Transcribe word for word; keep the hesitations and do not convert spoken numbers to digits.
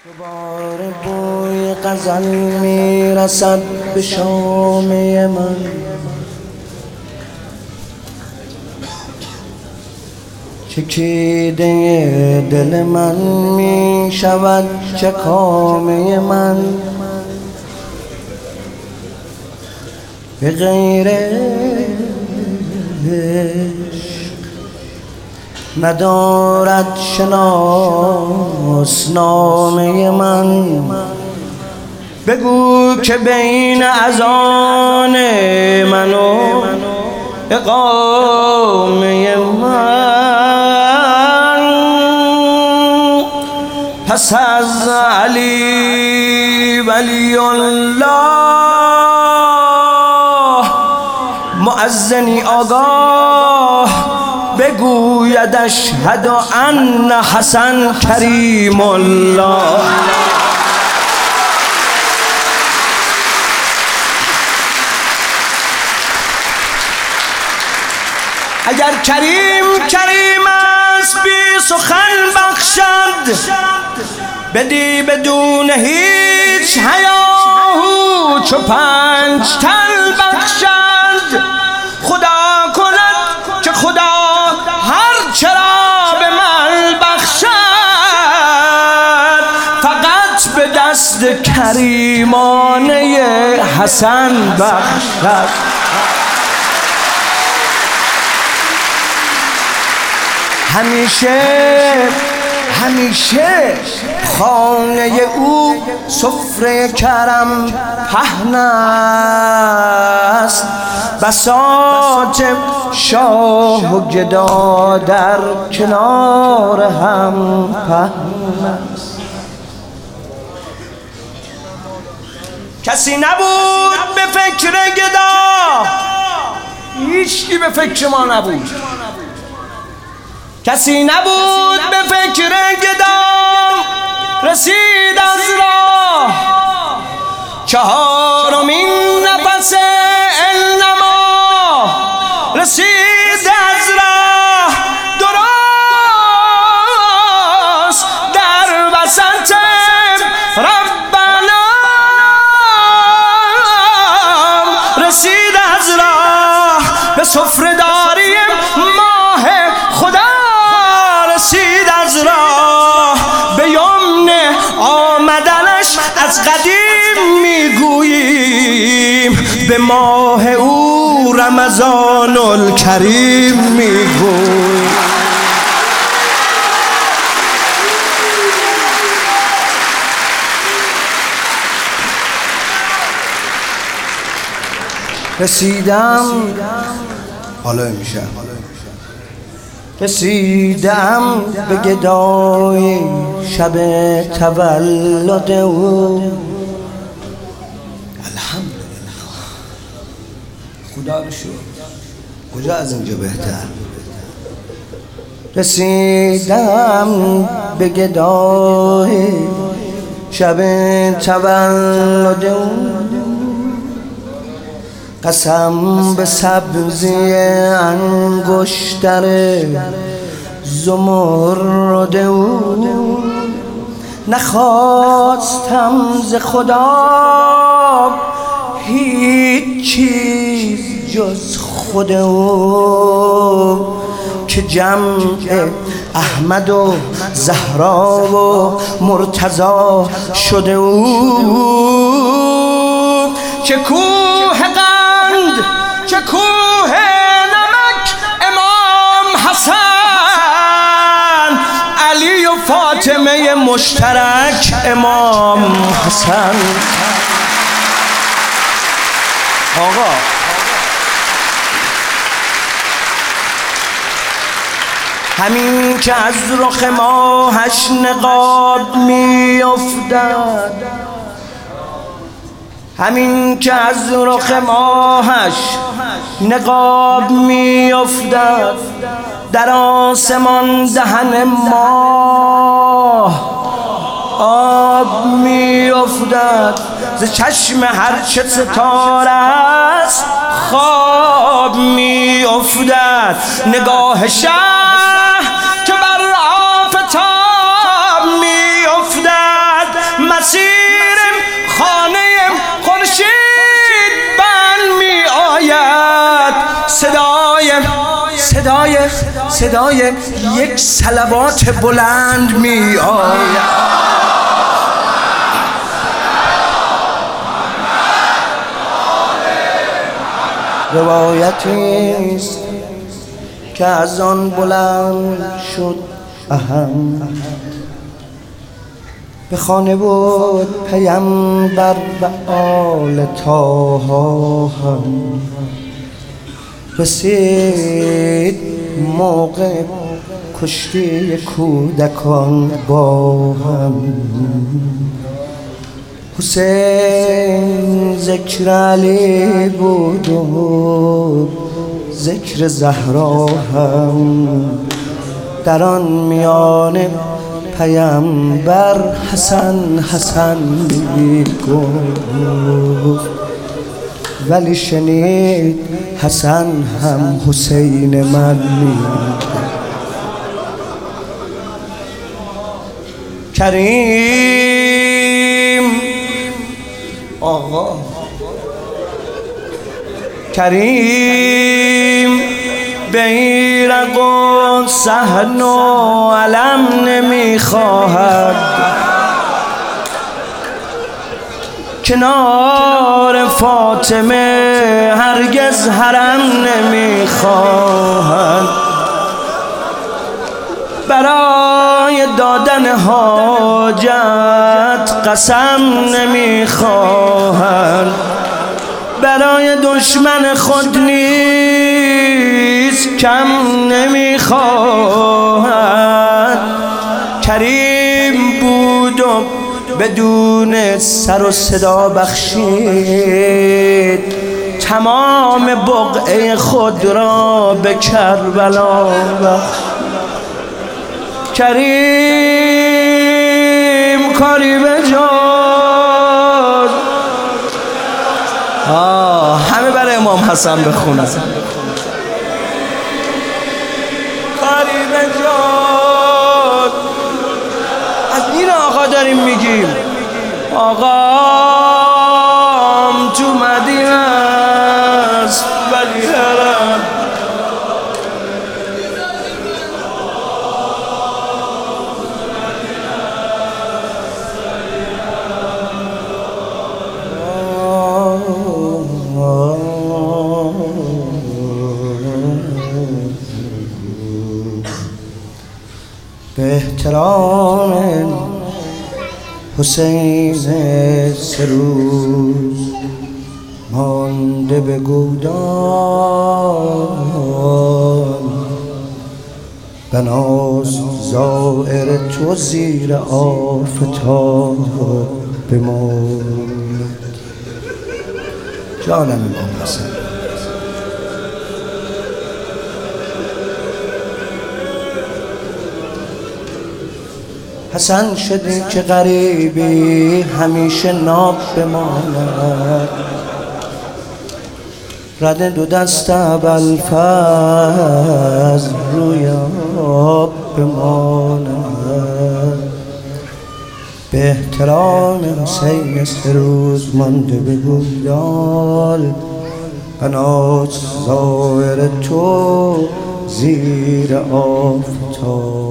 دوباره بوی غزل میرسد به شامه من، چکیده دل من میشود چکامه من. به غیر ندارد شناسنامه من. بگو که بین اذان من و اقامه من، پس از علی ولی الله مؤذنی آگاه بگوید اشهد ان حسن کریم الله. اگر کریم کریم است بی سخن بخشد، بدی بدون هیچ حیاهو چو پنج تن بخشد. خدا کند که خدا هر چرا به من بخشد، فقط به دست کریمانه حسن بخشد. همیشه همیشه خانه او سفره کرم پهن است، بساط شاه و گدا در کنار هم پهن است. کسی نبود به فکر گدا، هیچکی به فکر ما نبود. کسی نبود به فکر گدا، رسید از راه چهارمین نفس انما. رسید از راه درست در وسط ربنا. رسید از راه به سفره داری ماه خدا. رسید از راه به یمن آمدنش از قدیم میگوییم، به ماه او رمضان الکریم میگوییم. رسیدم حالا میشه رسیدم به گدای شب تولد او. الحمدلله، خدا رو شکر، کجا از اینجا بهتر. رسیدم به گدای شب تولد او، قسم به سبزی انگشتر زمرد او. نخواستم ز خدا هیچ چیز جز خود او، که جمع احمد و زهرا و مرتضی شده او. چه کوه قند چه کوه نمک امام حسن، علی و فاطمه مشترک امام حسن. آقا همین که از رخ ماهش نقاب می افتد، همین که از رخ ماهش نقاب می افتد، در آسمان دهن ماه آب می افتد. ز چشم هرچه ستاره است خواب می افتد. نگاه شه که بر آفتاب می افتد، صدای یک صلوات بلند می آید. روایتی است که از آن بلند شد اهم، به خانه بود پیامبر و آل طاها هم. رسید موقع کشتی کودکان با هم. حسین ذکر علی بود و ذکر زهرا هم. در آن میانه پیامبر حسن حسن میگفت، ولی شنید حسن هم حسین من میگفت. کریم آقا کریم بیرق و صحن و علم نمیخواهد، کنار فاطمه هرگز حرم نمیخواهد. برای دادن حاجت قسم نمیخواهد، برای دشمن خود نیز کم نمیخواهد. کریم بود و بدون سر و صدا بخشید تمام بقعه خود را به کربلا بخشید. کریم کاری به جز آه همه برای امام حسن بخونن. کاری به جز از این آقا داریم میگیم. آقام تو مدینه است ولی حرم. به احترام حسین سه روز مانده به گودان، بناز زائر تو زیر آفتاب بماند. جانم امام حسن حسن شدی که غریبی همیشه ناب بماند، رد دو دست ابوالفضل روی آب بماند. به احترام حسین سه روز مانده به گودال، بناز ظاهر تو زیر آفتاب